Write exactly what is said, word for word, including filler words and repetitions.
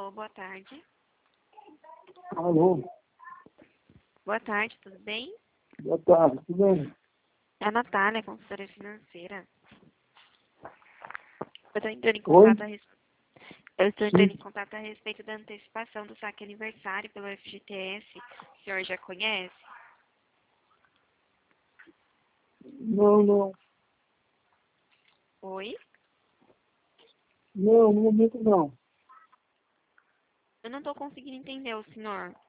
Alô, boa tarde. Alô, Boa tarde, tudo bem? boa tarde, tudo bem? É a Natália, consultora financeira. Eu estou entrando em Oi? contato a res... Eu estou entrando Sim. em contato a respeito da antecipação do saque aniversário pelo F G T S. O senhor já conhece? Não, não. Oi? Não, no momento não. Eu não estou conseguindo entender o senhor.